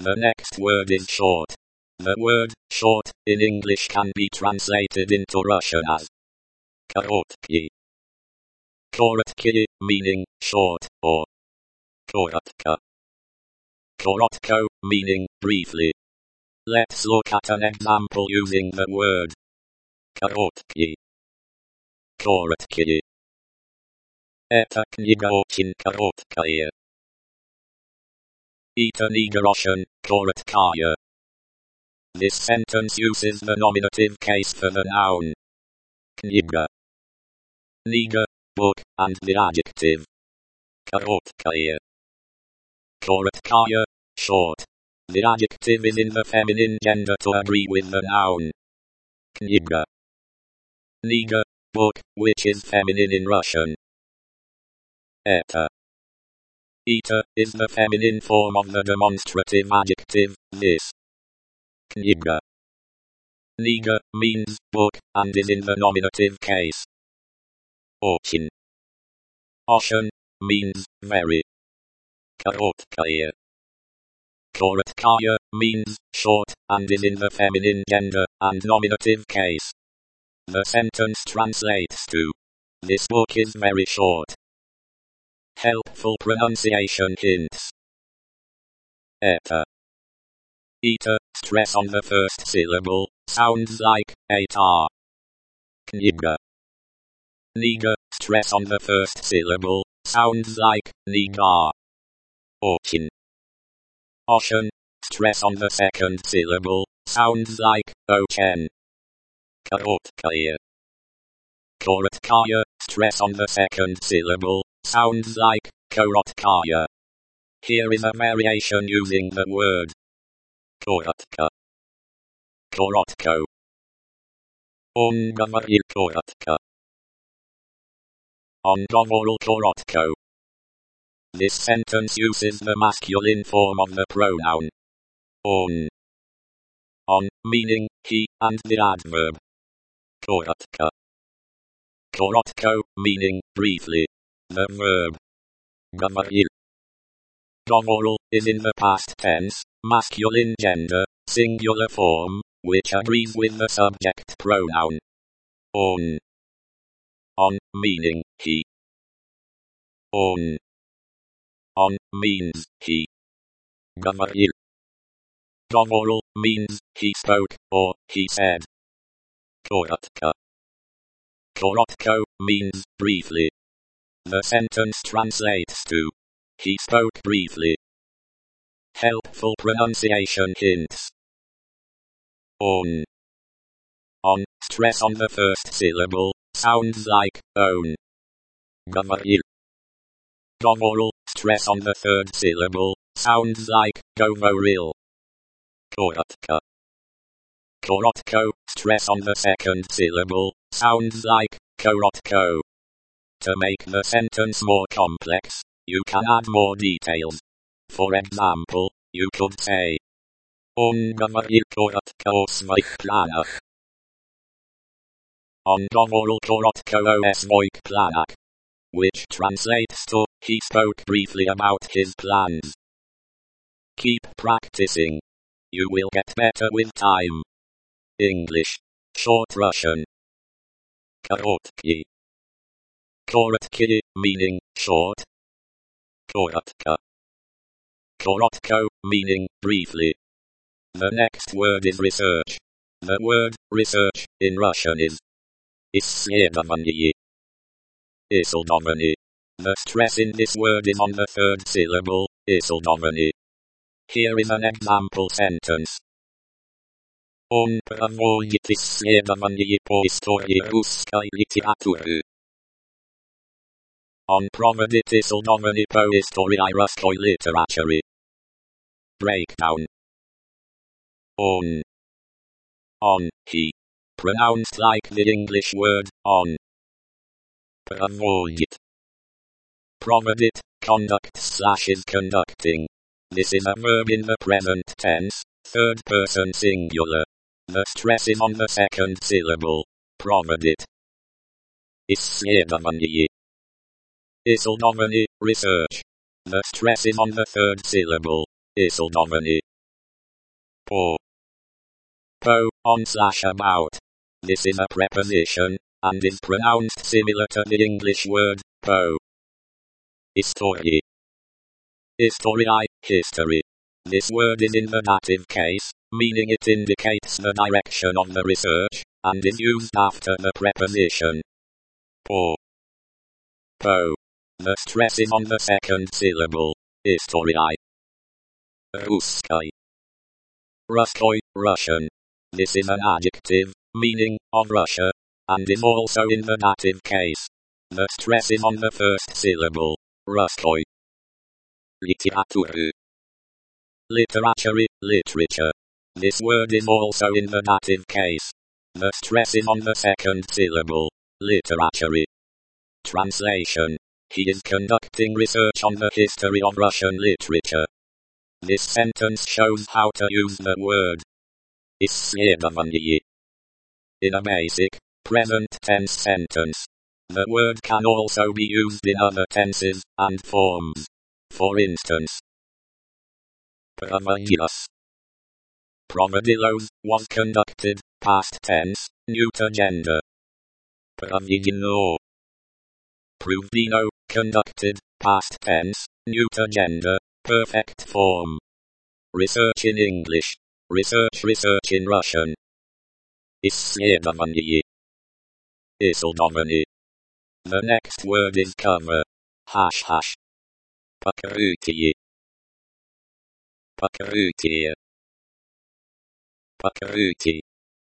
The next word is short. The word short in English can be translated into Russian as korotkий. Korotkий meaning short or korotko. Korotko meaning briefly. Let's look at an example using the word korotkий. Korotkий. Эта книга очень короткая. Эта книга очень короткая. This sentence uses the nominative case for the noun книга, книга, book, and the adjective короткая. Korotkaya, short. The adjective is in the feminine gender to agree with the noun kniga. Kniga, book, which is feminine in Russian. Eta. Eta is the feminine form of the demonstrative adjective this. Kniga. Kniga means book and is in the nominative case. Очень. Очень means very. Korotkaya. Korotkaya means short and is in the feminine gender and nominative case. The sentence translates to this book is very short. Helpful pronunciation hints. Eta. Eta, stress on the first syllable, sounds like etar. Kniga. Kniga, stress on the first syllable, sounds like niga. Очень. Очень, stress on the second syllable, sounds like ochen. Korotkaya. Korotkaya, stress on the second syllable, sounds like korotkaya. Here is a variation using the word korotka. Korotko. On говорил коротко. On говорил коротко. This sentence uses the masculine form of the pronoun on. On, meaning he, and the adverb korotka. Korotko, meaning briefly. The verb говорил. Говорил is in the past tense, masculine gender, singular form, which agrees with the subject pronoun on. On, meaning he. On. On means he. Говорил. Говорил means he spoke or he said. Korotko. Korotko means briefly. The sentence translates to he spoke briefly. Helpful pronunciation hints. On. On, stress on the first syllable, sounds like own. Говорил. Говорил, stress on the third syllable, sounds like говорил. Korotko. Korotko, stress on the second syllable, sounds like korotko. To make the sentence more complex, you can add more details. For example, you could say Он говорил коротко о своих планах. Он говорил коротко о своих планах. Which translates to, he spoke briefly about his plans. Keep practicing. You will get better with time. English. Short Russian. Korotkий. Korotkий, meaning short. Korotko. Korotko, meaning briefly. The next word is research. The word research in Russian is исследование. Исследование. The stress in this word is on the third syllable, исследование. Here is an example sentence. Он проводит исследование по истории русской литературы. Он проводит исследование по истории русской литературы. Breakdown. On. On, he. Pronounced like the English word, on. Проводит. Проводит, conducts / is conducting. This is a verb in the present tense, third person singular. The stress is on the second syllable. Проводит. Исследование. Исследование, research. The stress is on the third syllable. Исследование. Or. Po, on / about. This is a preposition, and is pronounced similar to the English word, po. History. Historiae, history. This word is in the dative case, meaning it indicates the direction of the research, and is used after the preposition. Or. Po. The stress is on the second syllable. Historiae. Ruskoi. Ruskoi, Russian. This is an adjective, meaning, of Russia, and is also in the dative case. The stress is on the first syllable. Ruskoi. Literature. Literature, literature. This word is also in the dative case. The stress is on the second syllable. Literature. Translation. He is conducting research on the history of Russian literature. This sentence shows how to use the word исследование. In a basic, present tense sentence, the word can also be used in other tenses and forms. For instance, Проводилось. Проводилось was conducted, past tense, neuter gender. Проведено. Проведено, conducted, past tense, neuter gender, perfect form. Research in English. Research in Russian. Исследование. Исследование. The next word is cover. ##. Покрытие. Покрытие. Покрытие.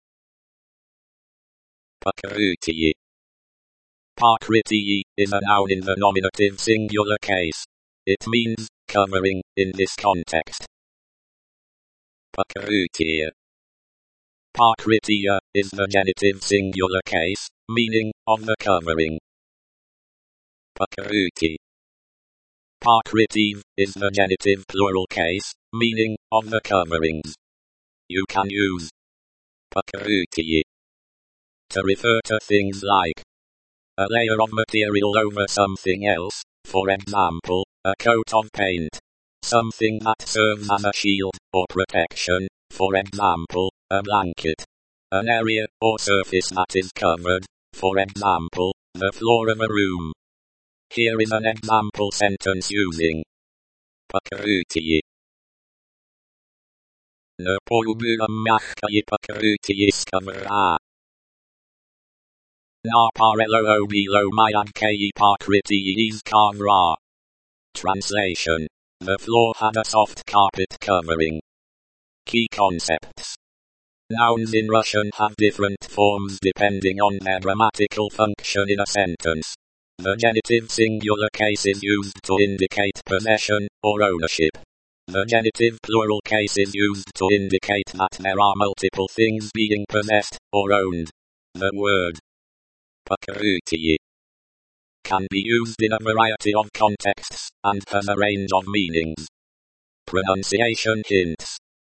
Покрытие. Покрытие is a noun in the nominative singular case. It means covering in this context. Покрытие. Покрытие is the genitive singular case, meaning of the covering. Покрытие. Покрытие is the genitive plural case, meaning of the coverings. You can use покрытие to refer to things like a layer of material over something else, for example, a coat of paint. Something that serves as a shield or protection, for example, a blanket. An area or surface that is covered, for example, the floor of a room. Here is an example sentence using покрытие. На полу было мягкое покрытие с ковра. На парело было мягкое покрытие из ковра. Translation. The floor had a soft carpet covering. Key concepts. Nouns in Russian have different forms depending on their grammatical function in a sentence. The genitive singular case is used to indicate possession or ownership. The genitive plural case is used to indicate that there are multiple things being possessed or owned. The word покрытие can be used in a variety of contexts and has a range of meanings. Pronunciation hints.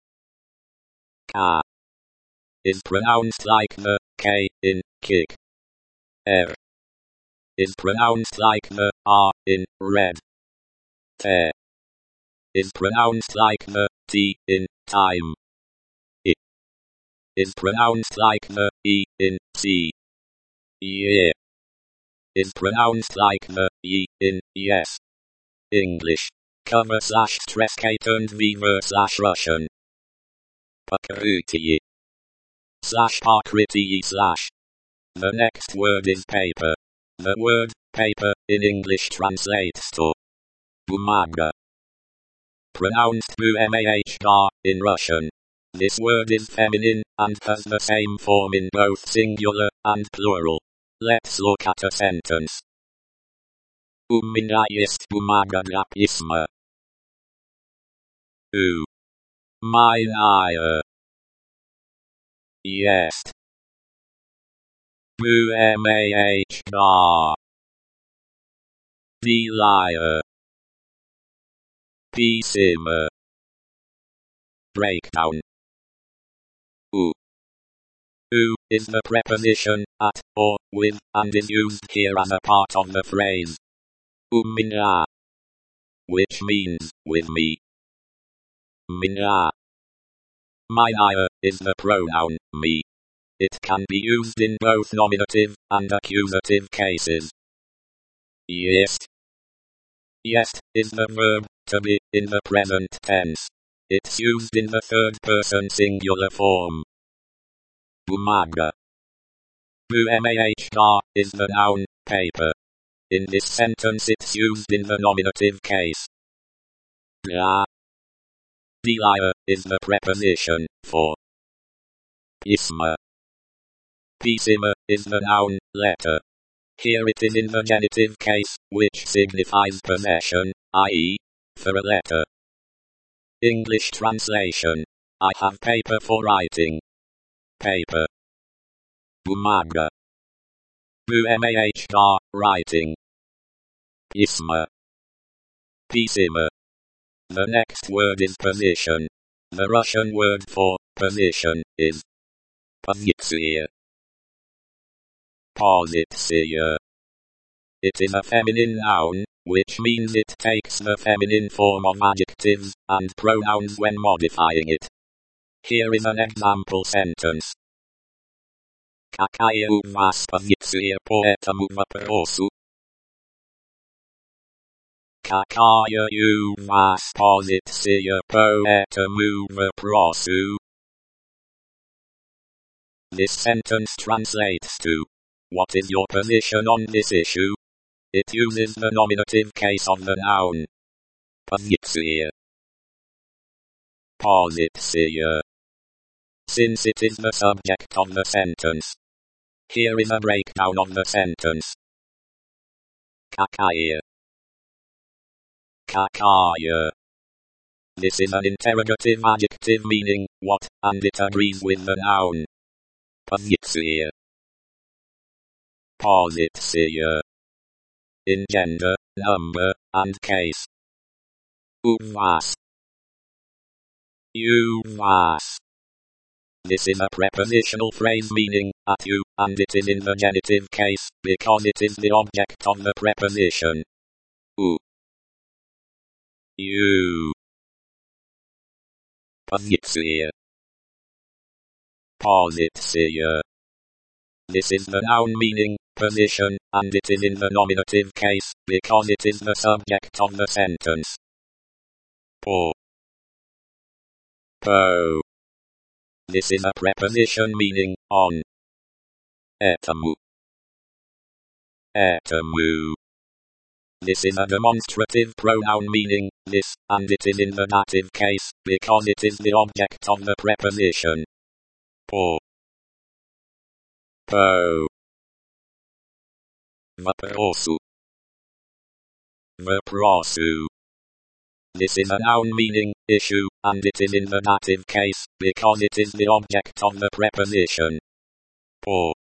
K is pronounced like the K in kick. R is pronounced like the R in red. T is pronounced like the T in time. I is pronounced like the E in see. Yeah is pronounced like the Y in yes. English. Cover/stress K turned V/Russian. Покрытие. /покрытие/. The next word is paper. The word paper in English translates to бумага. Pronounced bumagr in Russian. This word is feminine and has the same form in both singular and plural. Let's look at a sentence. У меня есть бумага для письма. У меня есть бумага для письма. Breakdown. U is the preposition at or with and is used here as a part of the phrase у меня, which means with me. Меня Mine is the pronoun me. It can be used in both nominative and accusative cases. Jest. Jest is the verb to be in the present tense. It's used in the third person singular form. Bumaga. Bumahga is the noun, paper. In this sentence it's used in the nominative case. Bla. Delia is the preposition for. Pisma. Pisima is the noun, letter. Here it is in the genitive case, which signifies possession, i.e., for a letter. English translation. I have paper for writing. Paper. Bumaga. Bumahga, writing. Pisma. Pisima. The next word is position. The Russian word for position is pozitsiya. Pozitsiya. It is a feminine noun, which means it takes the feminine form of adjectives and pronouns when modifying it. Here is an example sentence. Kakaya u vas pozitsiya poetamu vопросу? Kakaya u vas pozitsiya poetamu vопросу? This sentence translates to, what is your position on this issue? It uses the nominative case of the noun. Pozitsiya. Pozitsiya. Since it is the subject of the sentence. Here is a breakdown of the sentence. Kakaya. Kakaya. This is an interrogative adjective meaning what, and it agrees with the noun. Pozitsiya. Pozitsiya. In gender, number, and case. U vas. U vas. This is a prepositional phrase meaning at you, and it is in the genitive case because it is the object of the preposition. U. U. Pozitsiya. Pozitsiya. This is the noun meaning position, and it is in the nominative case because it is the subject of the sentence. Po. Po. This is a preposition meaning on. Etamu. Etamu. This is a demonstrative pronoun meaning this, and it is in the dative case because it is the object of the preposition. Po. Po. Vопросу. Vопросу. This is a noun meaning issue, and it is in the dative case because it is the object of the preposition. Po.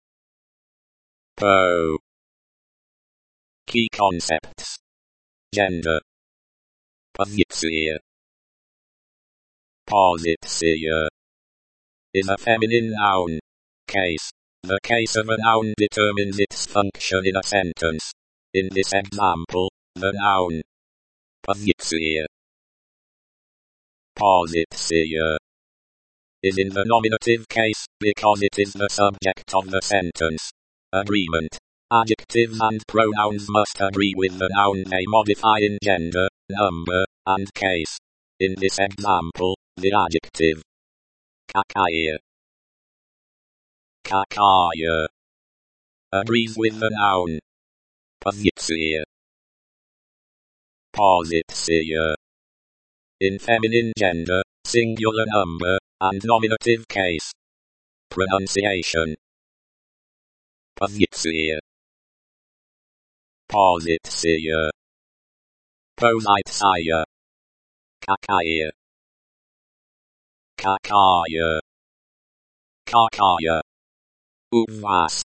Po. Key concepts. Gender. Pozitsiya. Pozitsiya is a feminine noun. Case. The case of a noun determines its function in a sentence. In this example, the noun pozitsiya. Pozitsiya is in the nominative case because it is the subject of the sentence. Agreement. Adjectives and pronouns must agree with the noun they modify in gender, number, and case. In this example, the adjective kakaya. Kakaya agrees with the noun pozitsiya. Pozitsiya in feminine gender, singular number, and nominative case. Pronunciation. Pozitsiya. Pozitsiya. Pozitsiya. Kakaya. Kakaya. Kakaya. U vas.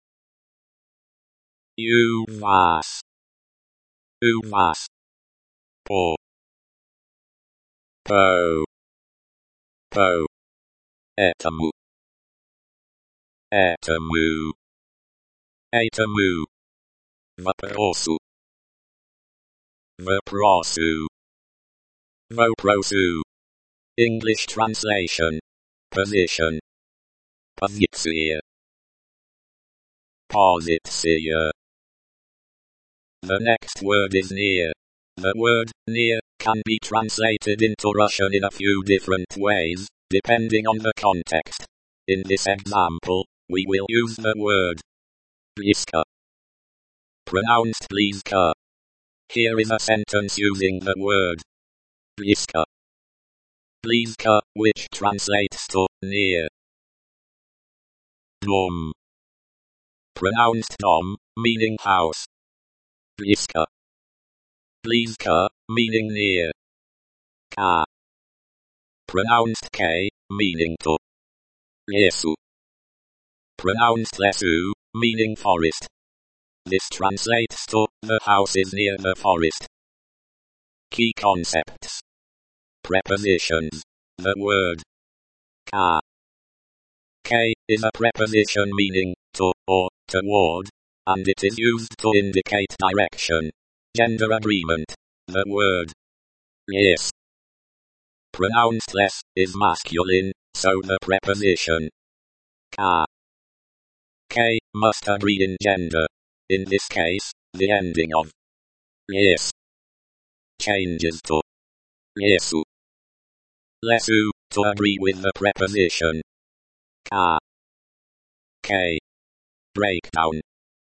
U vas. U vas. Po. Po. Po. Etamu. Etamu. Etamu. Vопросу. Vопросу. Vопросу. English translation. Position. Pozycja. Pozycja. The next word is near. The word near can be translated into Russian in a few different ways, depending on the context. In this example, we will use the word bliska, pronounced bliska. Here is a sentence using the word bliska. Bliska, which translates to near. Dom, pronounced dom, meaning house. Bliska. Bliska, meaning near. Ka, pronounced K, meaning to. Lesu, pronounced lesu, meaning forest. This translates to, the house is near the forest. Key concepts. Prepositions. The word ka. K is a preposition meaning to or toward, and it is used to indicate direction. Gender agreement. The word yes, pronounced less, is masculine, so the preposition ka, K, must agree in gender. In this case, the ending of yes changes to lesu. Lesu, to agree with the preposition ka. K. Breakdown.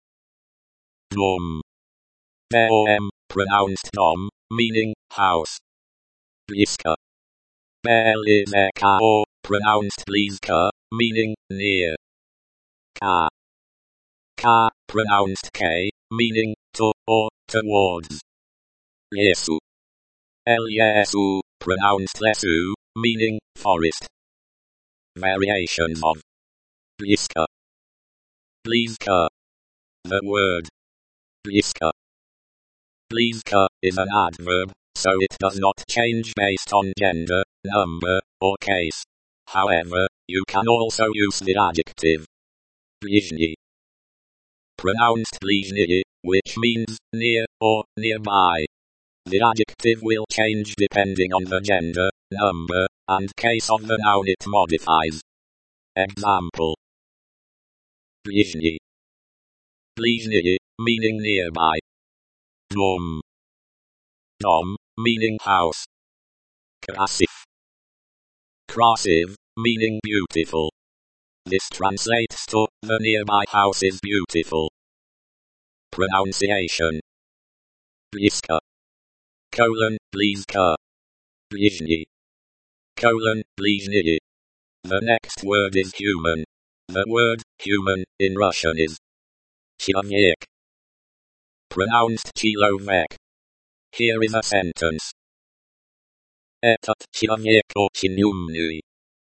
Dom. Dom, pronounced dom, meaning house. Bliska. Belizeka, pronounced bliska, meaning near. Ka. Ka, pronounced K, meaning to or towards. Lesu. Elyesu, pronounced lesu, meaning forest. Variations of bliska. Bliska. The word bliska. Bliska is an adverb, so it does not change based on gender, number, or case. However, you can also use the adjective blizhny, pronounced blizhny, which means near or nearby. The adjective will change depending on the gender, number, and case of the noun it modifies. Example. Blizhny. Blizhny, meaning nearby. Dom. Dom, meaning house. Krasiv. Krasiv, meaning beautiful. This translates to, the nearby house is beautiful. Pronunciation. Bliska. Bliska. Blizhny. Blizhny. The next word is human. The word human in Russian is человек, pronounced человек. Here is a sentence. Этот человек очень умный.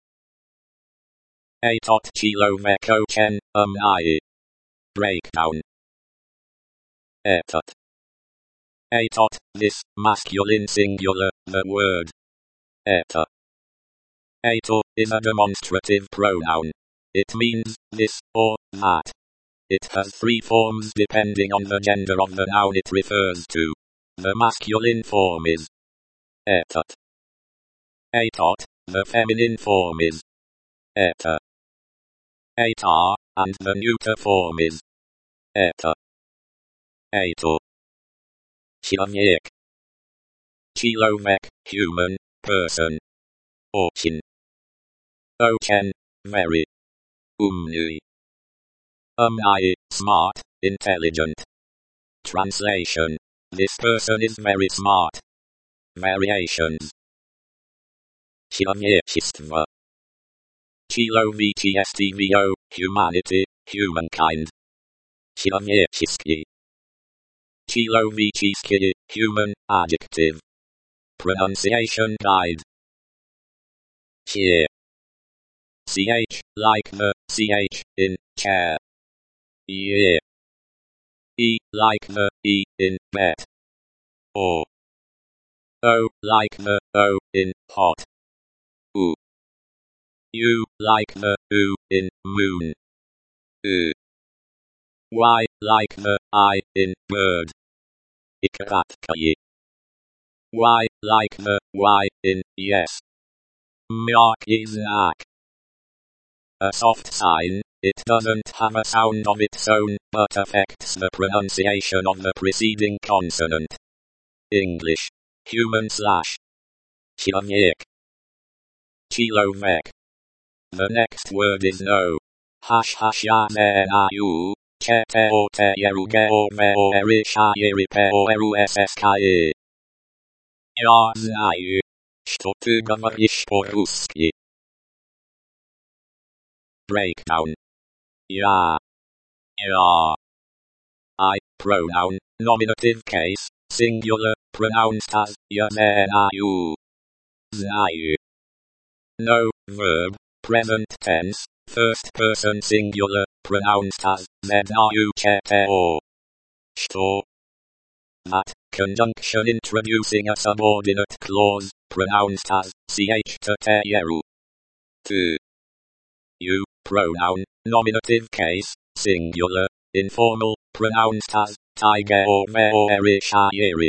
Этот человек очень умный. Breakdown. Этот. Этот, this, masculine singular, the word. Это. Eto is a demonstrative pronoun. It means this or that. It has three forms depending on the gender of the noun it refers to. The masculine form is этот. Etot, the feminine form is eta. Eta, and the neuter form is eta. Eto. Человек. Человек, human, person. Очень. Очень, very. Умный. Smart, intelligent. Translation. This person is very smart. Variations. Человечество. Человечество, humanity, humankind. Человеческий. Человеческий, human, adjective. Pronunciation guide. Chair. Ch, like the ch in chair. Yeah. E, like the e in bet. O. O, like the o in hot. U. U, like the u in moon. U. Y, like the I in bird. Ikratkaye. Y, like the y in yes. Myak is a soft sign. It doesn't have a sound of its own, but affects the pronunciation of the preceding consonant. English. Human / Человек. Человек. The next word is no. Я знаю, что ты говоришь по-русски. Я знаю, что ты говоришь по-русски. Breakdown. Я. I, pronoun, nominative case, singular, pronounced as я знаю. Знаю. No, verb, present tense, first person singular, pronounced as знаю что. That, conjunction introducing a subordinate clause, pronounced as chtteru. To. You, pronoun, nominative case, singular, informal, pronounced as говоришь.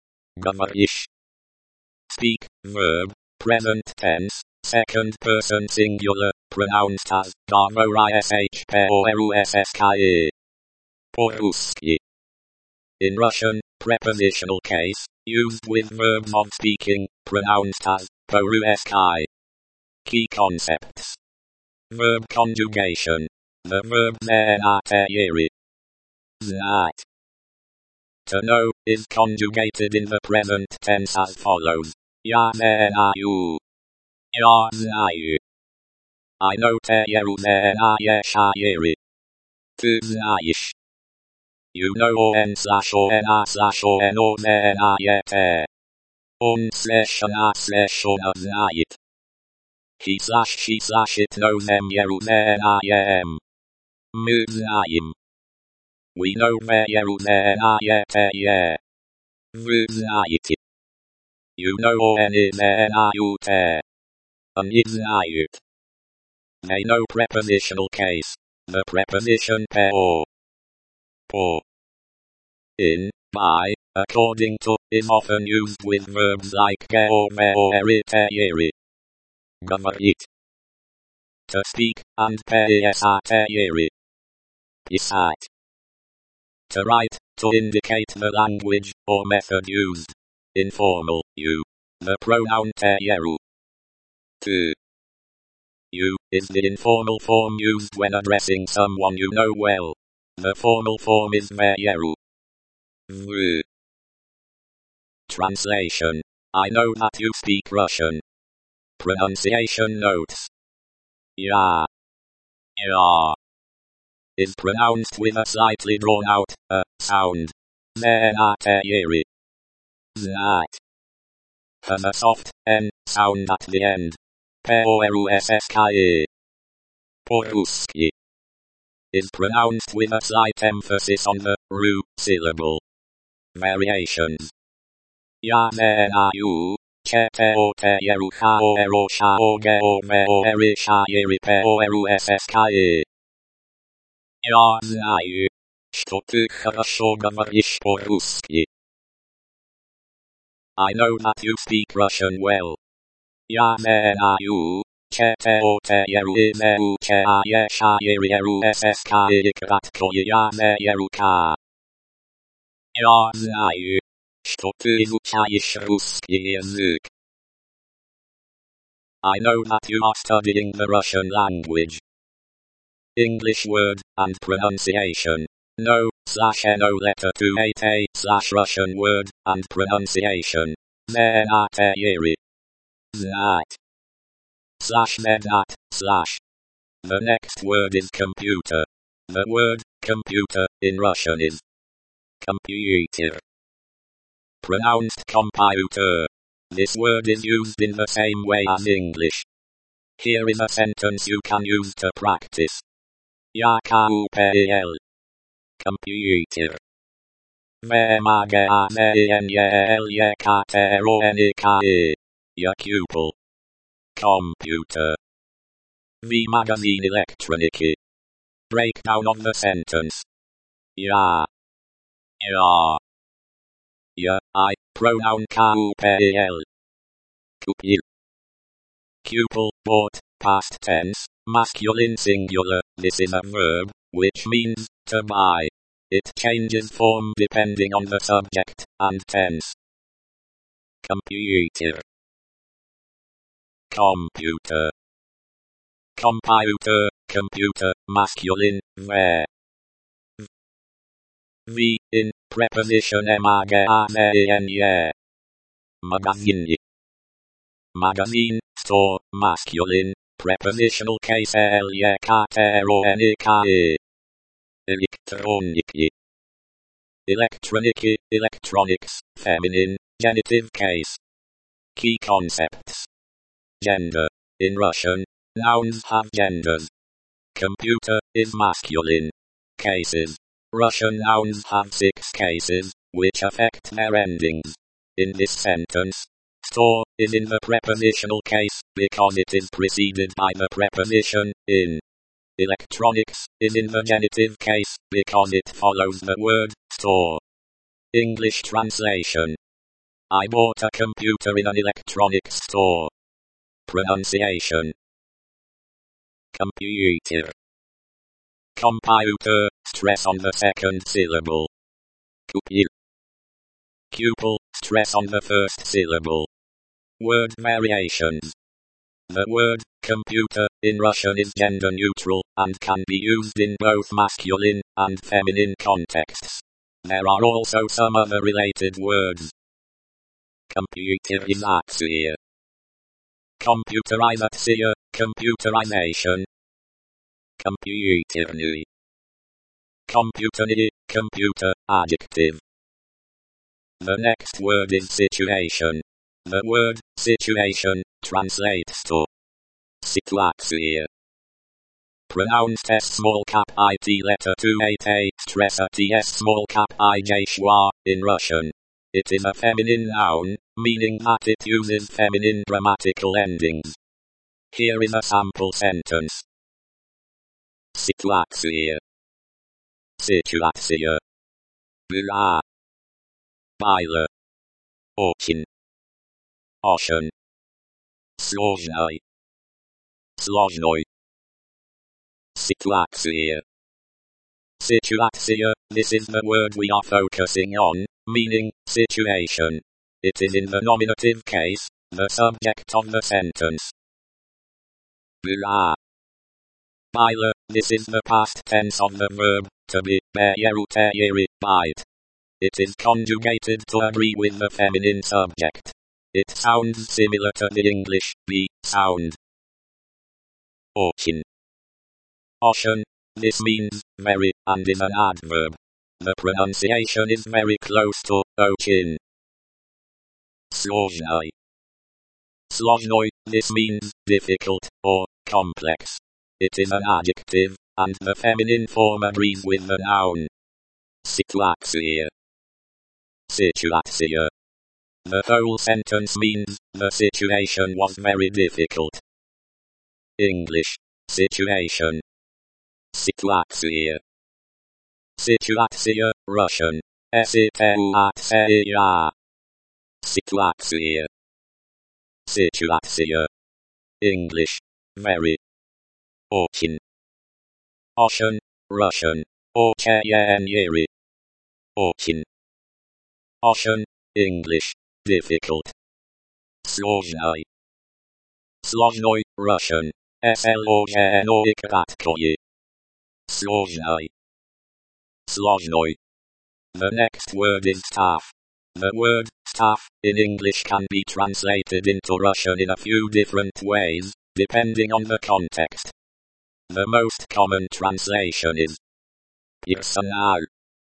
Speak, verb, present tense, second person singular, pronounced as говоришь по-русски. In Russian, prepositional case, used with verbs of speaking, pronounced as по-русски. Key concepts. Verb conjugation. The verb знать. To know is conjugated in the present tense as follows. Я знаю. Я знаю. I know теперь знаешь. Ты знаешь. You know он/она/оно знает. Он/она/она знает. He/she/it knows знаем. Мы знаем. We know знаете. Вы знаете. You know они знают. Они знают. They know prepositional case. The preposition по. In, by, according to, is often used with verbs like говорить. To speak, and писать. Писать. To write, to indicate the language, or method used. Informal, you. The pronoun теперь. To. You, is the informal form used when addressing someone you know well. The formal form is теперь. Вы. Translation. I know that you speak Russian. Pronunciation notes. Я. Is pronounced with a slightly drawn out sound. Теперь. Знать. Has a soft n sound at the end. по-русски. По-русски. Is pronounced with a slight emphasis on the ru syllable. Variations. Я знаю, что ты говоришь по-русски. Я знаю, что ты хорошо говоришь по-русски. I know that you speak Russian well. Я знаю, что ты изучаешь русский краткое я знаю. Я знаю, что ты изучаешь русский язык. I know that you are studying the Russian language. English word and pronunciation. No/no letter to 8a/Russian word and pronunciation. Знать. Знать. /mednat/. The next word is computer. The word computer in Russian is computer. Pronounced computer. This word is used in the same way as English. Here is a sentence you can use to practice. Я купил компьютер. В магазине электроники. Я купил computer. В магазине электроники. Breakdown of the sentence. Я. I, pronoun купил. Купил. Pupil, bought, past tense, masculine singular. This is a verb, which means to buy. It changes form depending on the subject and tense. Computer. Computer. Computer, computer, masculine, ver. V, in, preposition magazine. Magazine. Magazine, store, masculine, prepositional case elektronik. Electronic, electronics, feminine, genitive case. Key concepts. Gender. In Russian, nouns have genders. Computer is masculine. Cases. Russian nouns have 6 cases, which affect their endings. In this sentence, store is in the prepositional case because it is preceded by the preposition in. Electronics is in the genitive case because it follows the word store. English translation. I bought a computer in an electronics store. Pronunciation. Computer. Computer, stress on the second syllable. Pupil. Pupil, stress on the first syllable. Word variations. The word computer in Russian is gender neutral and can be used in both masculine and feminine contexts. There are also some other related words. Computerization. Computerization, computerization. Computerny. Computerny, computer, adjective. The next word is situation. The word situation translates to situation. Pronounced S small cap IT letter 28A stress at S small cap IJ schwa in Russian. It is a feminine noun, meaning that it uses feminine grammatical endings. Here is a sample sentence. Situaция. Situaция. Была. Была. Очень. Очень. Сложной. Сложной. Situaция. Situaция, this is the word we are focusing on, meaning situation. It is in the nominative case, the subject of the sentence. Была. Была, this is the past tense of the verb, to be, bite. It is conjugated to agree with the feminine subject. It sounds similar to the English B sound. Очень. Очень, this means very and is an adverb. The pronunciation is very close to очень. Сложной. Сложной, this means difficult or complex. It is an adjective, and the feminine form agrees with the noun. Situaция. Situaция. The whole sentence means the situation was very difficult. English. Situation. Situaция. Situaция, Russian. Situaция. Situaция. Situaция. English. Very. Очень. Очень, Russian. Очень. Очень. Очень, English. Difficult. Сложной. Сложной, Russian. Сложной краткое. Сложной. Сложной. The next word is staff. The word staff in English can be translated into Russian in a few different ways, depending on the context. The most common translation is personal.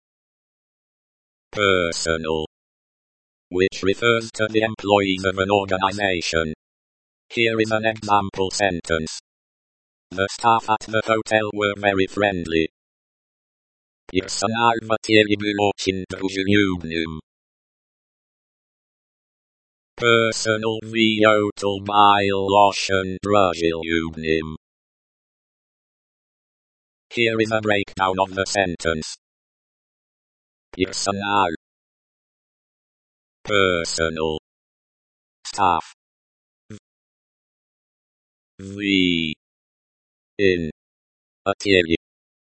Personal. Which refers to the employees of an organization. Here is an example sentence. The staff at the hotel were very friendly. Персонал в отеле был очень дружелюбным. Personal в hotel был очень дружелюбным. Here is a breakdown of the sentence. Personal. Personal. Staff. V. In. Atelier.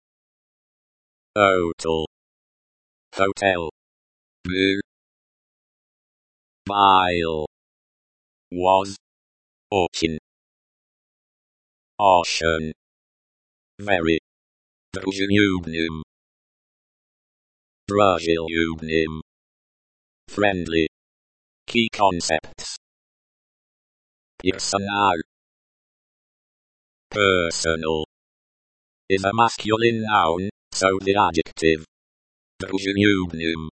Hotel. Hotel. Bu. Bile. Was. Ocean. Ocean. Very. Drujubium. Drujubium. Friendly. Key concepts. Personal. Personal. Is a masculine noun, so the adjective. Drujubium.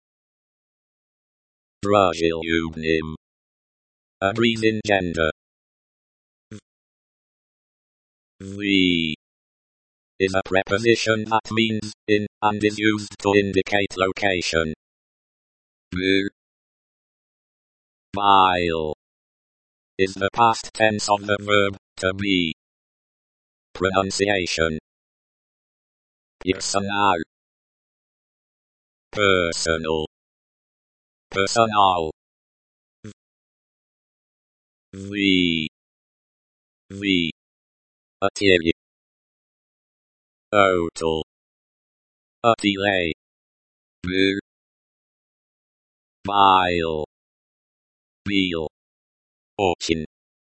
Drujubium. Agrees in gender. V. Is a preposition that means in and is used to indicate location. Bu. Bile. Is the past tense of the verb to be. Pronunciation. Personal. Personal. Personal. V. V. Atelier. Hotel. Atelier. Bu. Bile. Bile. Ocean.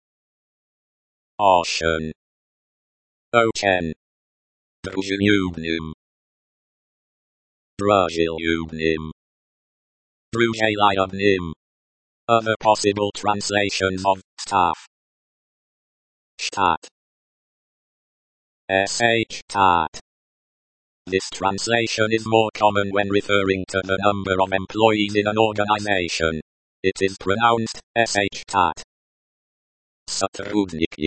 Ocean. Ocean. Drujubium. Drujubium. Drujubium. Other possible translations of staff. Stadt. Stadt. This translation is more common when referring to the number of employees in an organization. It is pronounced Stadt. Sotrudniki.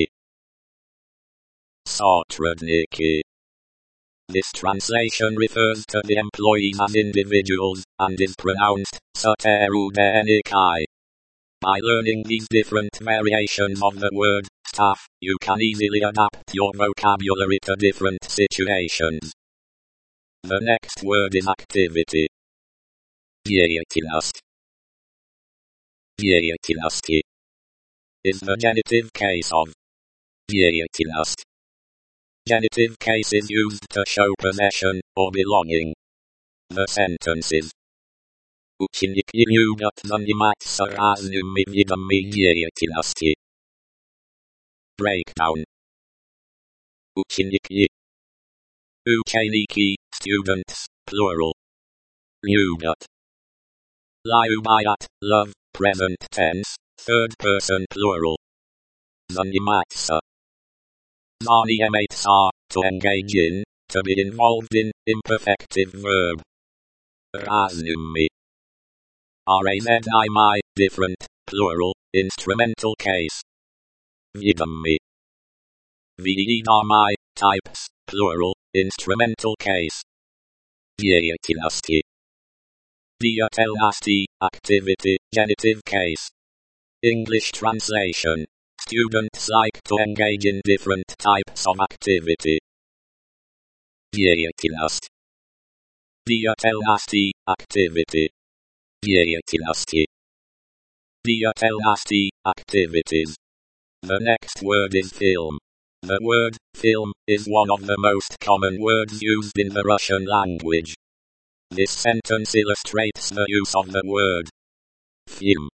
Sotrudniki. This translation refers to the employees as individuals, and is pronounced Sotrudniki. By learning these different variations of the word staff, you can easily adapt your vocabulary to different situations. The next word is activity. Деятельность. Деятельности is the genitive case of деятельность. Genitive case is used to show possession or belonging. The sentences. Ученики любят заниматься разными видами деятельности. Breakdown. Ученики. Ученики, students, plural. Любят. Любят, love, present tense, third person plural. Заниматься. Заниматься, to engage in, to be involved in, imperfective verb. Разными. Разными, different, plural, instrumental case. Видами. Видами, types, plural, instrumental case. Деятельности. Деятельности, activity, genitive case. English translation. Students like to engage in different types of activity. Деятельность. Деятельности, activity. Деятельности. Деятельности, activities. The next word is film. The word film is one of the most common words used in the Russian language. This sentence illustrates the use of the word film.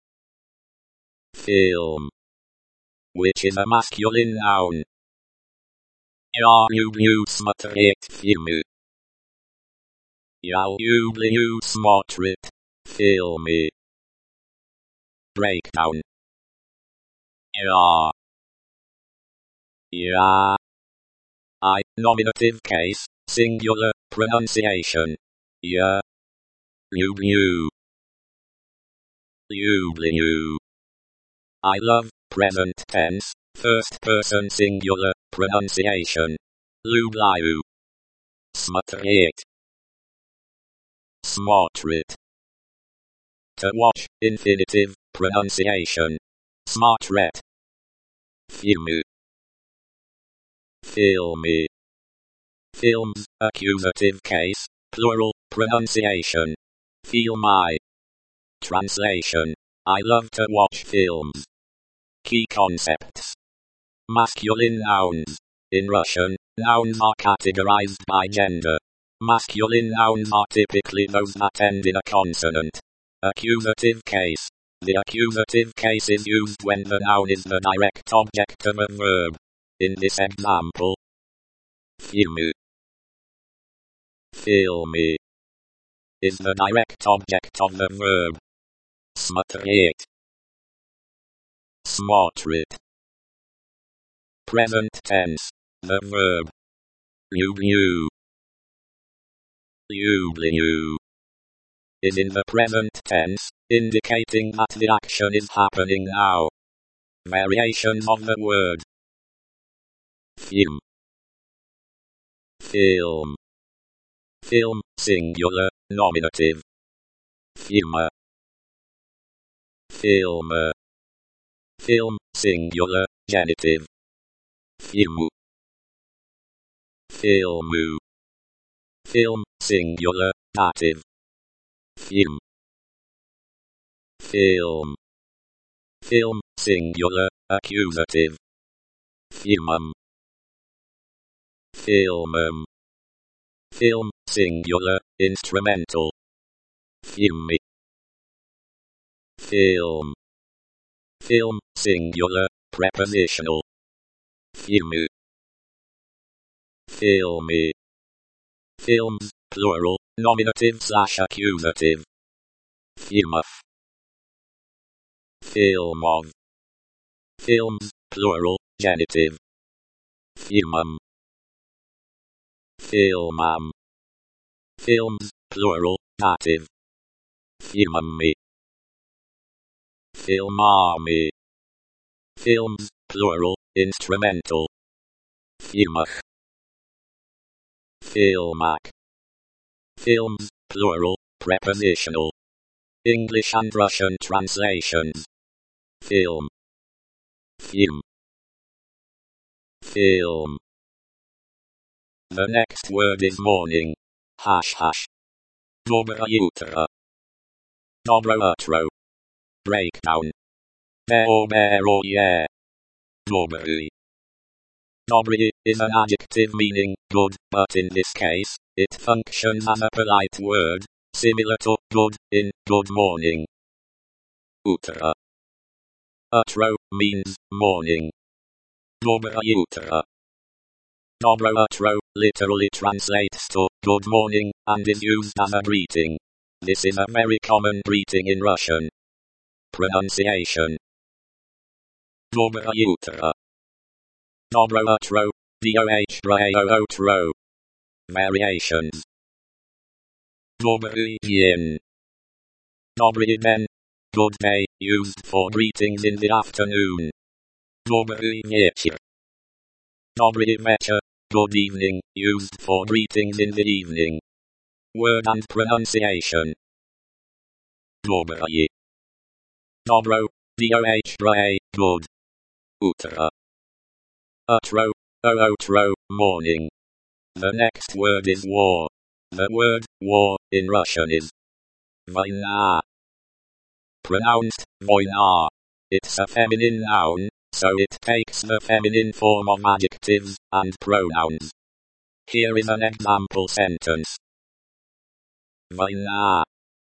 Film, which is a masculine noun. Я люблю смотреть фильмы. Я люблю смотреть фильмы. Breakdown. Я. I, nominative case, singular, pronunciation. Я. Люблю. Люблю. I love, present tense, first person singular, pronunciation. Люблю. Смотреть. Смотреть. To watch, infinitive, pronunciation. Смотреть. Фильмы. Filmy. Films, accusative case, plural, pronunciation. Filmy. Translation. I love to watch films. Key concepts. Masculine nouns. In Russian, nouns are categorized by gender. Masculine nouns are typically those that end in a consonant. Accusative case. The accusative case is used when the noun is the direct object of a verb. In this example, filmy. Filmy is the direct object of the verb. Смотреть. Смотрит. Present tense. The verb. Люблю. Люблю is in the present tense, indicating that the action is happening now. Variations of the word. Film. Film. Film, singular, nominative. Filmer. Filmer. Film, singular, genitive. Filmu. Filmu. Film, singular, dative. Film. Film. Film, singular, accusative. Filmum. Filmum. Film, singular, instrumental. Filmy. Film. Film, singular, prepositional. Filmu. Filmy. Films, plural, nominative/accusative. Filmov. Filmov. Films, plural, genitive. Filmum. Filmum. Films, plural, dative. Filmummy. Filmami. Films, plural, instrumental. Filmach. Filmac. Films, plural, prepositional. English and Russian translations. Film. Film. Film. The next word is morning. ##. Доброе утро. Доброе утро. Breakdown. Доброе. Добрый. Dobry is an adjective meaning good, but in this case, it functions as a polite word, similar to good in good morning. Утро. Utro means morning. Доброе утро. Доброе утро literally translates to good morning and is used as a greeting. This is a very common greeting in Russian. Pronunciation. Доброе утро. Доброе утро. Доброе. Variations. Добрый день. Добрый день. Good day, used for greetings in the afternoon. Добрый вечер. Добрый вечер. Good evening, used for greetings in the evening. Word and pronunciation. Доброе. Добро. Доброе. Good. Утро. Utro. Utro, morning. The next word is war. The word war in Russian is Vojna. Pronounced Vojna. It's a feminine noun, so it takes the feminine form of adjectives and pronouns. Here is an example sentence. Война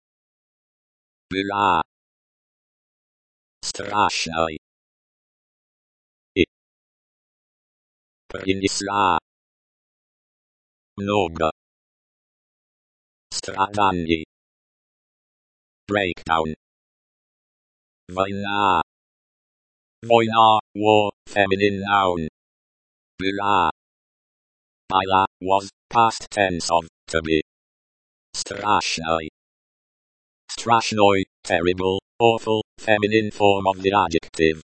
была страшной и принесла много страданий. Breakdown. Война. Война, war, feminine noun. Была. Была was past tense of to be. Strashnoy. Strashnoy, terrible, awful, feminine form of the adjective.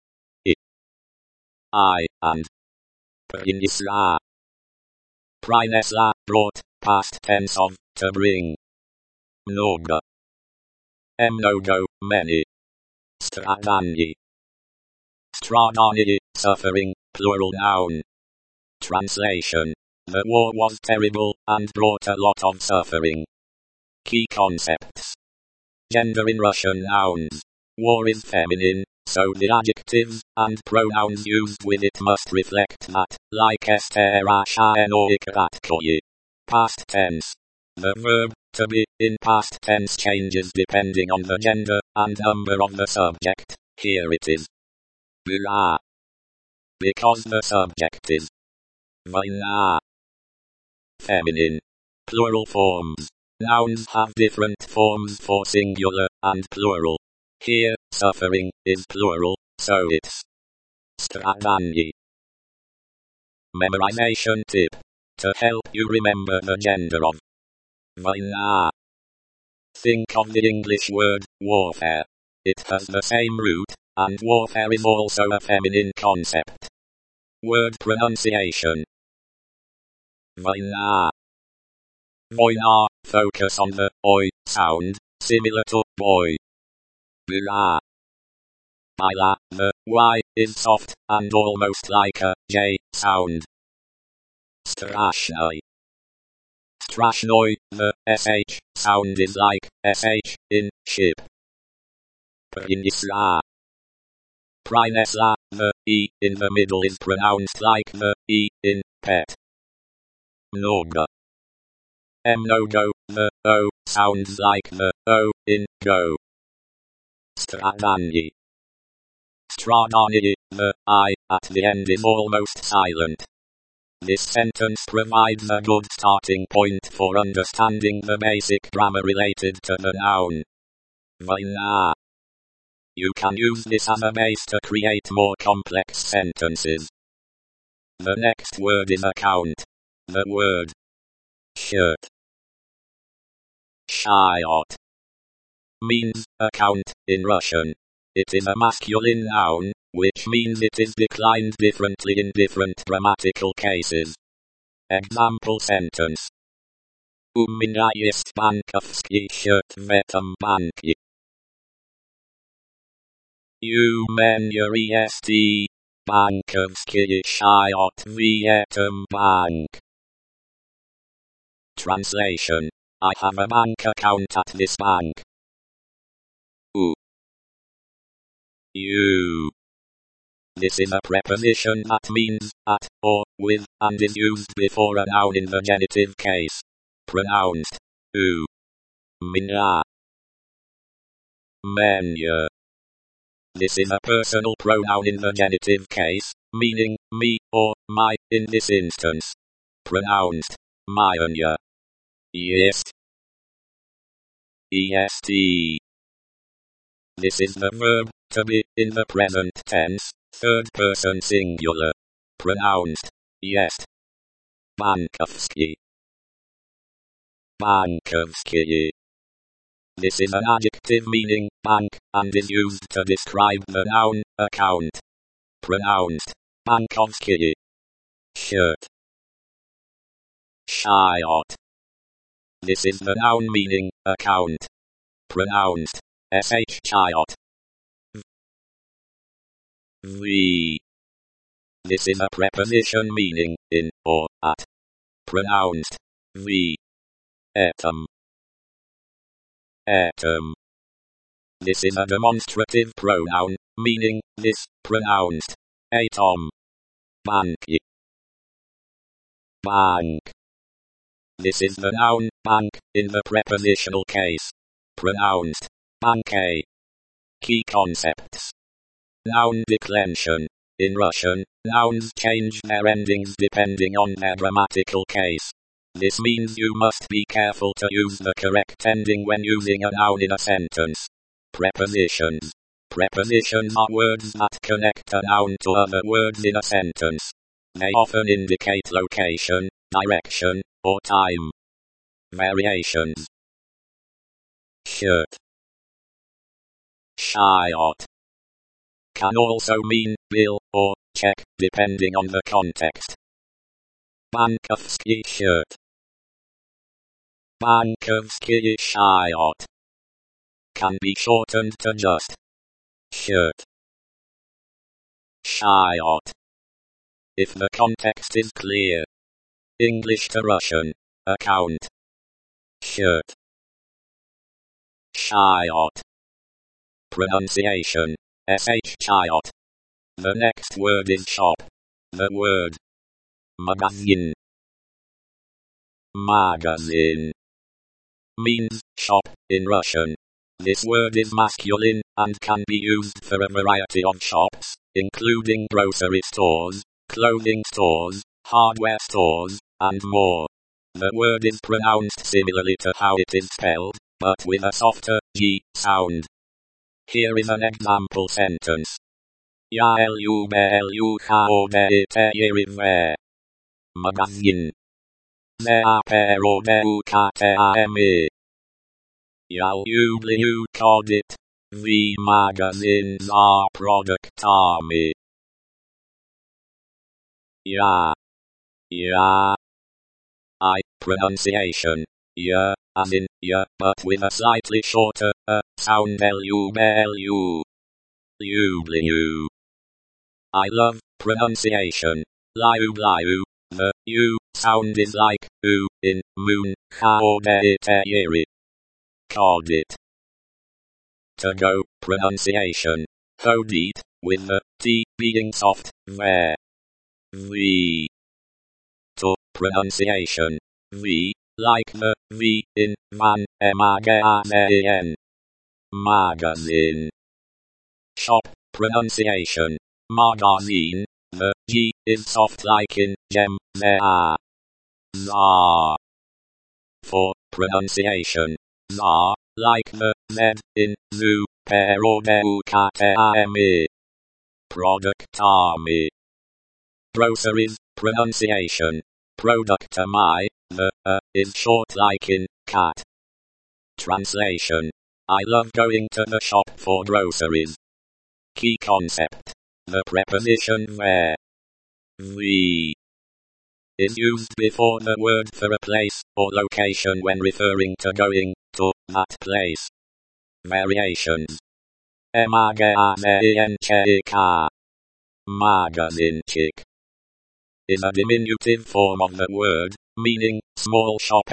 I and Prinesla. Prinesla, brought, past tense of to bring. Много. Mnogo, many. Stradani. Stradani, suffering, plural noun. Translation. The war was terrible and brought a lot of suffering. Key concepts. Gender in Russian nouns. War is feminine, so the adjectives and pronouns used with it must reflect that, like past tense. The verb to be in past tense changes depending on the gender and number of the subject. Here it is bula, because the subject is vaina. Feminine. Plural forms. Nouns have different forms for singular and plural. Here, suffering is plural, so it's stradani. Memorization tip. To help you remember the gender of vaina. Think of the English word warfare. It has the same root, and warfare is also a feminine concept. Word pronunciation. Vaina. Voina, focus on the oi sound, similar to boy. Bula. Baila, the y is soft and almost like a j sound. Strashnoi. Strashnoi, the sh sound is like sh in ship. Prinisla. Prinesla, the e in the middle is pronounced like the e in pet. Mnoga. Mnogo, the o sounds like the o in go. Stradani. Stradani, the I at the end is almost silent. This sentence provides a good starting point for understanding the basic grammar related to the noun vaina. You can use this as a base to create more complex sentences. The next word is account. The word shirt. Shiot means account in Russian. It is a masculine noun, which means it is declined differently in different grammatical cases. Example sentence. У меня есть банковский счет в этом банке. У меня есть банковский счет в этом банке. Translation. I have a bank account at this bank. U. This is a preposition that means at, or with, and is used before a noun in the genitive case. Pronounced u. Меня. Меня. This is a personal pronoun in the genitive case, meaning me or my in this instance. Pronounced mine. Jest. Est. This is the verb to be in the present tense, third person singular. Pronounced jest. Bankovski. Bankovski. This is an adjective meaning bank and is used to describe the noun account. Pronounced Bankovski. Shirt. Shiot. This is the noun meaning account. Pronounced shiot. V. This is a preposition meaning in or at. Pronounced v. Etam. Etam. This is a demonstrative pronoun meaning this. Pronounced atom. Banki. Bank. This is the noun bank in the prepositional case. Pronounced banke. Key concepts. Noun declension. In Russian, nouns change their endings depending on their grammatical case. This means you must be careful to use the correct ending when using a noun in a sentence. Prepositions. Prepositions are words that connect a noun to other words in a sentence. They often indicate location, direction, or time. Variations. Shirt. Shiot. Can also mean bill or check depending on the context. Bankovski shirt. Bankovski shiot. Can be shortened to just shirt. Shiot. If the context is clear. English to Russian. Account. Shirt. Shiot. Pronunciation. Chiot. The next word is shop. The word magazine. Magazine means shop in Russian. This word is masculine and can be used for a variety of shops, including grocery stores, clothing stores, hardware stores, and more. The word is pronounced similarly to how it is spelled, but with a softer G sound. Here is an example sentence. Ja lubię magazine. Zaperodeuktamy. Ja lubię kodyt. W magazyn za produktami. Ja. Pronunciation. Yeah, as in, yeah, but with a slightly shorter, sound Lubliu. I love pronunciation. Liu. The U sound is like U in moon. Chaodeiteri. Kodit. To go, pronunciation. Hodit, with the T being soft, there. V. To, pronunciation. V, like the V in van, magazine. Magazine. Shop, pronunciation. Magazine, the G is soft like in gem, za. For, pronunciation. Za, like the Z in zoo, perodeuktamy. Produktami. Groceries, pronunciation. Produktami, the is short like in cat. Translation. I love going to the shop for groceries. Key concept. The preposition where. The is used before the word for a place or location when referring to going to that place. Variations. Magazinchik. Magazinchik is a diminutive form of the word, meaning small shop.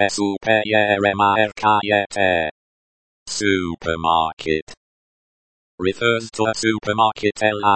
Supermarket refers to a supermarket.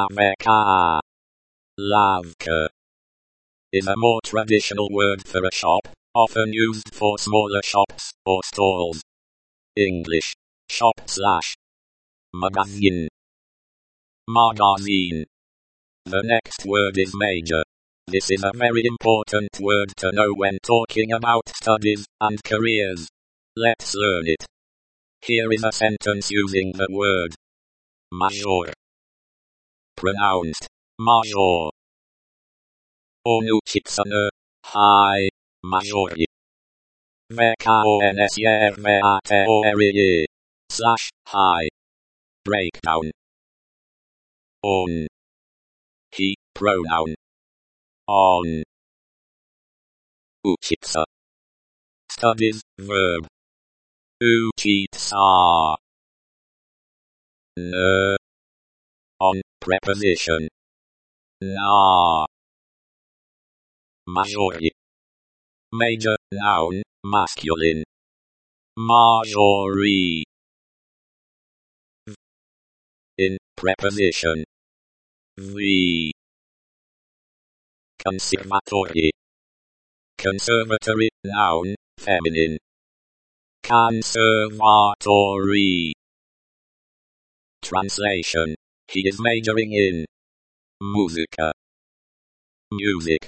Lavka is a more traditional word for a shop, often used for smaller shops or stalls. English. Shop/magazine. Magazine. The next word is major. This is a very important word to know when talking about studies and careers. Let's learn it. Here is a sentence using the word major. Pronounced major. On учится на high majorie. /high. Breakdown. On. He, pronoun. On. Учится. Studies, verb. Учиться. N. On, preposition. Na. Majorie. Major, noun, masculine. Majorie. In, preposition. V. Conservatory. Conservatory, noun, feminine. Conservatory. Translation. He is majoring in musica. Music.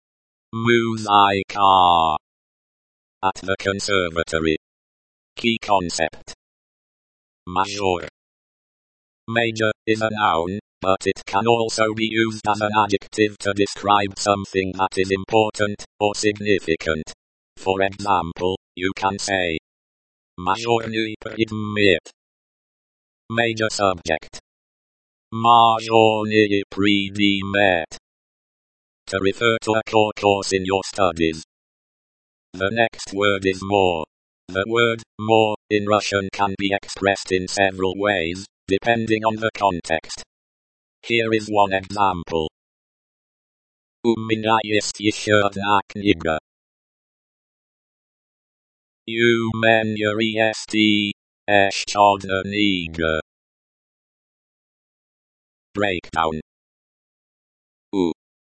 Muzika. At the conservatory. Key concept. Major. Major is a noun, but it can also be used as an adjective to describe something that is important or significant. For example, you can say majorny предмет. Major subject. Majorny предмет. To refer to a core course in your studies. The next word is more. The word more in Russian can be expressed in several ways, depending on the context. Here is one example. У меня есть еще одна книга. У меня есть еще одна книга. Breakdown. U.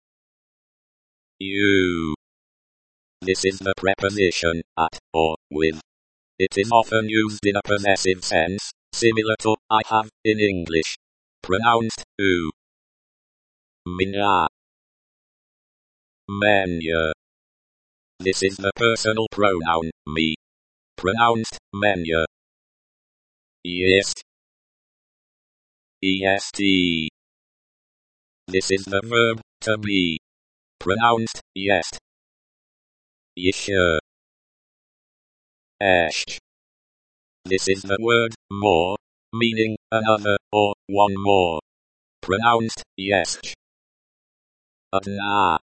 You. This is the preposition at or with. It is often used in a possessive sense, similar to I have in English. Pronounced u. Mina. Menu. This is the personal pronoun me. Pronounced menu. Jest. Est. This is the verb to be. Pronounced jest. Jeszcze. Eść. This is the word more, meaning another or one more. Pronounced jeszcze. Odna.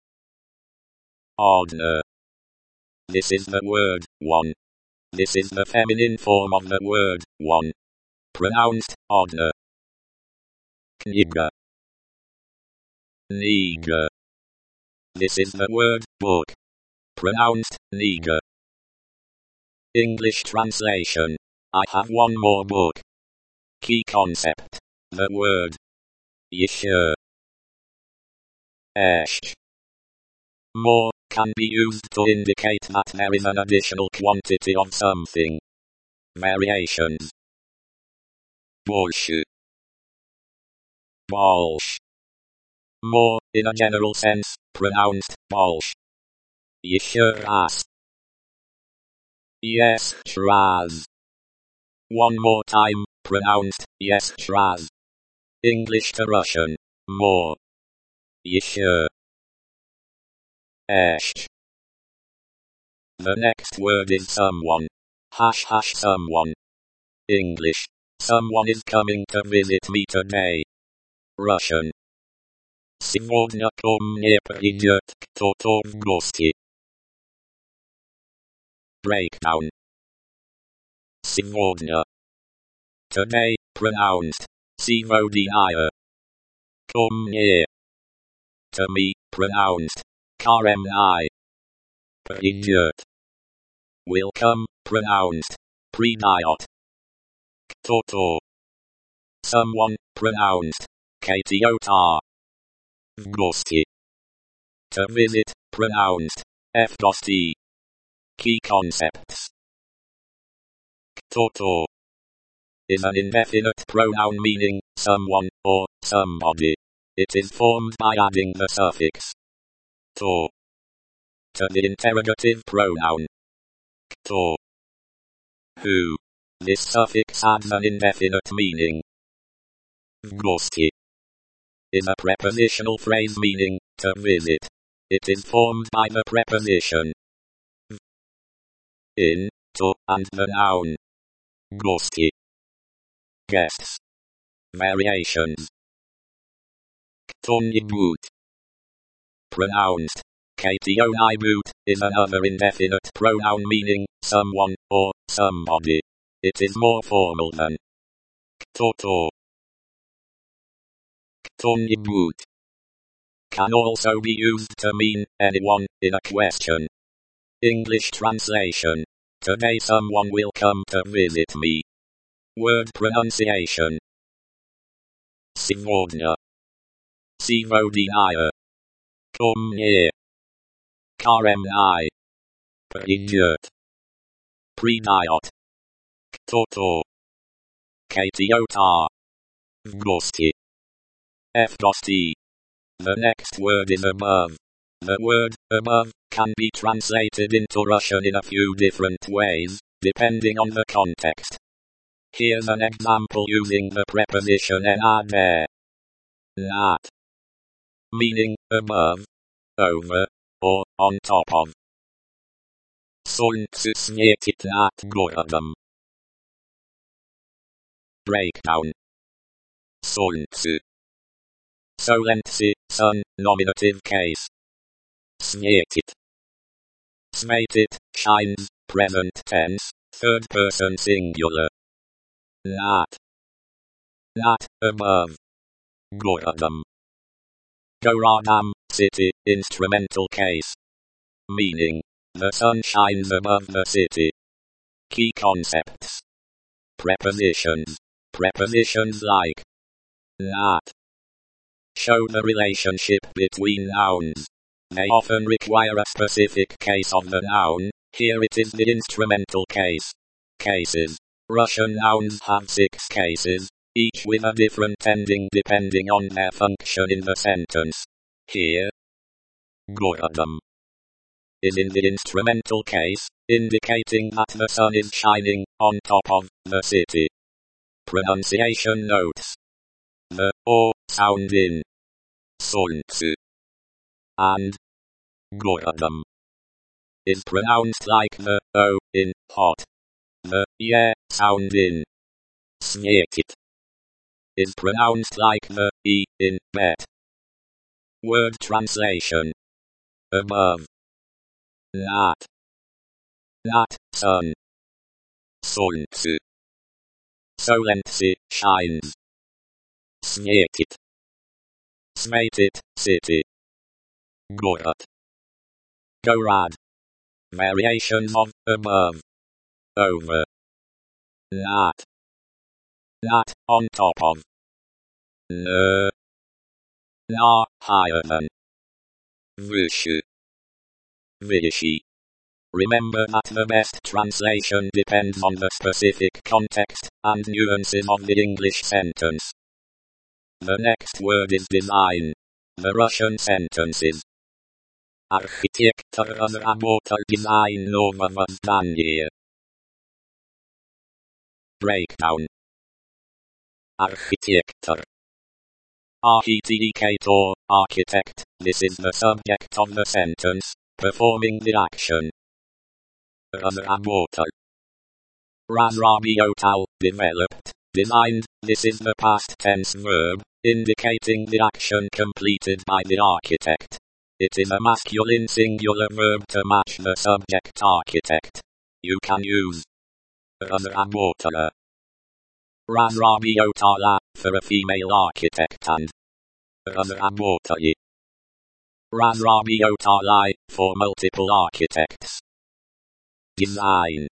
Odna. This is the word one. This is the feminine form of the word one. Pronounced odna. Kniga. Niga. This is the word book. Pronounced niga. English translation. I have one more book. Key concept. The word. Jeszcze. Eść. More can be used to indicate that there is an additional quantity of something. Variations. Больше. Больше. More, in a general sense, pronounced больше. Еще раз. Jeszcze raz. One more time, pronounced jeszcze raz. English to Russian. More. Еще. Eść. The next word is someone. # someone. English. Someone is coming to visit me today. Russian. Сегодня ко мне придет кто-то в гости. Breakdown. Сегодня. Today, pronounced. Сегодня. Ко мне. To me, pronounced. Каремай. Придет. Will come, pronounced. Придает. Кто-то. Someone, pronounced. Катиота. В гости. To visit, pronounced. В гости. Key concepts. Кто-то is an indefinite pronoun meaning someone or somebody. It is formed by adding the suffix to the interrogative pronoun кто. Who. This suffix adds an indefinite meaning. В гости is a prepositional phrase meaning to visit. It is formed by the preposition in, to, and the noun гости. Guests. Variations. Кто-нибудь. Pronounced. Кто-нибудь is another indefinite pronoun meaning someone or somebody. It is more formal than кто-то. Кто-нибудь can also be used to mean anyone in a question. English translation. Today someone will come to visit me. Word pronunciation. Сегодня. Сегодня. Ко мне. Каремай. Придет. Придает. Кто-то. Катиота. В гости. В гости. The next word is above. The word above can be translated into Russian in a few different ways, depending on the context. Here's an example using the preposition nad. Nad. Meaning above, over, or on top of. Солнце светит над городом. Breakdown. Солнце. Солнце, sun, nominative case. Светит. Sветит, shines, present tense, third person singular. Над. Над, above. Городом. Городом, city, instrumental case. Meaning, the sun shines above the city. Key concepts. Prepositions. Prepositions like над, show the relationship between nouns. They often require a specific case of the noun. Here it is the instrumental case. Cases. Russian nouns have 6 cases, each with a different ending depending on their function in the sentence. Here, Gorodom is in the instrumental case, indicating that the sun is shining on top of the city. Pronunciation notes. The O sound in Solntsu and Gorodom is pronounced like the O in hot. The Y sound in Snietit is pronounced like the E in bet. Word translation. Above. Nat. Nat, sun. Solntsu. Solentsi, shines. Snietit. Smetit, city. Gorod. Gorad. Variations of above. Over. Nat. Nat, on top of. Na. Na, higher than. Vyshu. Vyshi. Remember that the best translation depends on the specific context and nuances of the English sentence. The next word is design. The Russian sentence is Architector разработал дизайн нового здания. Breakdown. Architector. Architector, architect, this is the subject of the sentence, performing the action. Разработал. Разработал, developed, designed, this is the past tense verb, indicating the action completed by the architect. It is a masculine singular verb to match the subject architect. You can use разработала. Разработала for a female architect and разработали. Разработали for multiple architects. Design.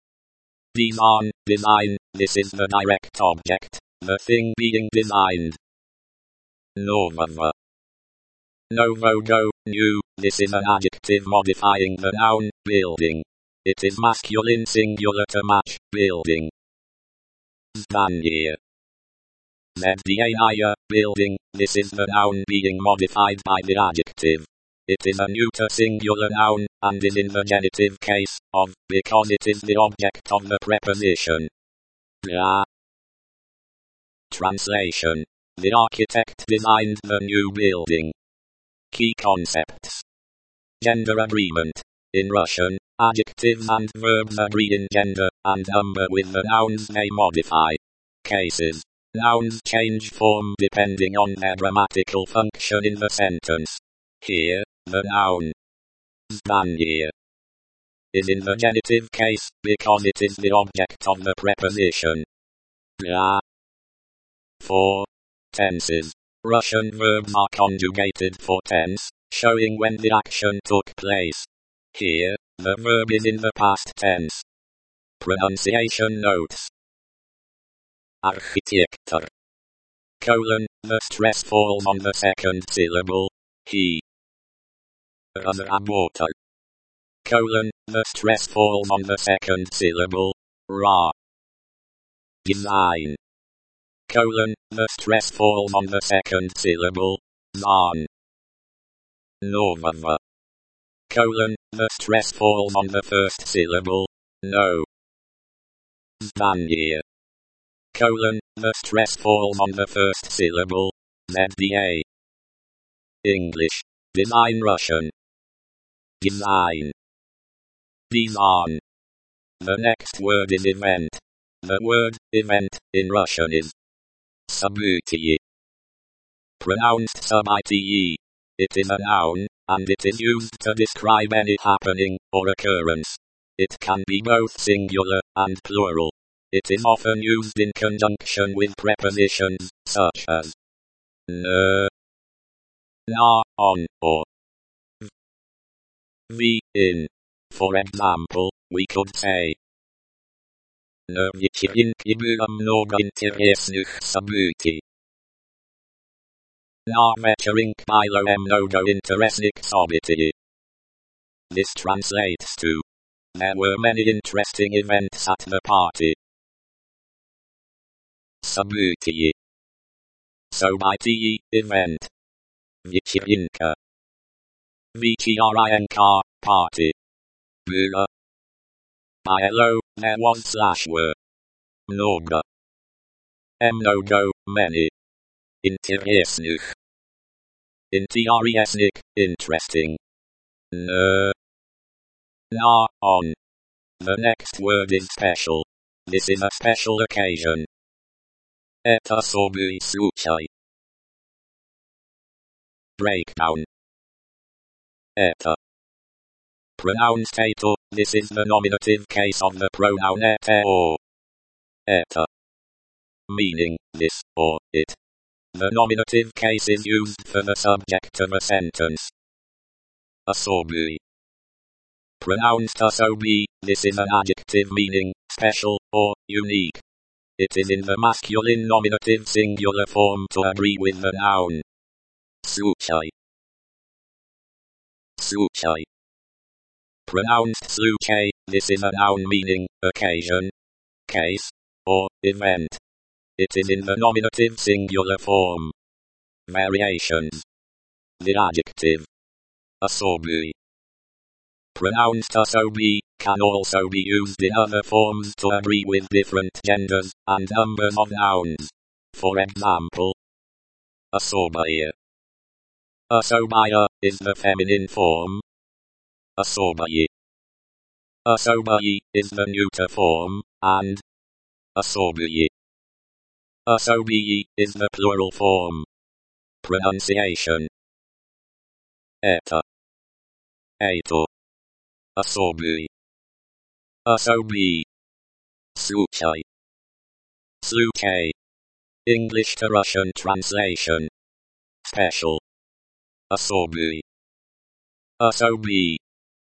Design, this is the direct object, the thing being designed. Novovo. Novogo, new, this is an adjective modifying the noun, building. It is masculine singular to match, building. Zdanie. Zdanie, building, this is the noun being modified by the adjective. It is a neuter singular noun, and is in the genitive case, of, because it is the object of the preposition. Blah. Translation. The architect designed the new building. Key concepts. Gender agreement. In Russian, adjectives and verbs agree in gender and number with the nouns they modify. Cases. Nouns change form depending on their grammatical function in the sentence. Here, the noun zdanie is in the genitive case because it is the object of the preposition. Blah. 4. Tenses. Russian verbs are conjugated for tense, showing when the action took place. Here, the verb is in the past tense. Pronunciation notes. Architector. The stress falls on the second syllable. He. Разработал. The stress falls on the second syllable. Ra. Design. The stress falls on the second syllable. Zan. Novovo. The stress falls on the first syllable. No. Zdanie. The stress falls on the first syllable. Zda. English. Design Russian. Design. Design. The next word is event. The word event in Russian is событие. Pronounced событие. It is a noun, and it is used to describe any happening or occurrence. It can be both singular and plural. It is often used in conjunction with prepositions, such as na, on, or v, in. For example, we could say на вечеринке было много интересных событий. Na večerink bilo mnogo interesnih sobiti. This translates to, there were many interesting events at the party. Событие. Событие, event. Вечеринка. Вечеринка, party. Было. Было, there was /were. Много. Много, many. Интересных. Интересных, interesting. Na, on. The next word is special. This is a special occasion. Это особый случай. Breakdown. Это. Pronounced это. This is the nominative case of the pronoun это or. Это. Meaning, this, or, it. The nominative case is used for the subject of a sentence. Особый. Pronounced особый, this is an adjective meaning, special, or, unique. It is in the masculine nominative singular form to agree with the noun. Случай. Случай. Pronounced случай, this is a noun meaning, occasion, case, or, event. It is in the nominative singular form. Variations. The adjective. Особый. Pronounced особый can also be used in other forms to agree with different genders and numbers of nouns. For example, особая. Особая is the feminine form. Особое. Особый is the neuter form, and особые. Особый is the plural form. Pronunciation. Это. Это. Особый. Особый. Случай. Случай. English to Russian translation. Special. Особый. Особый.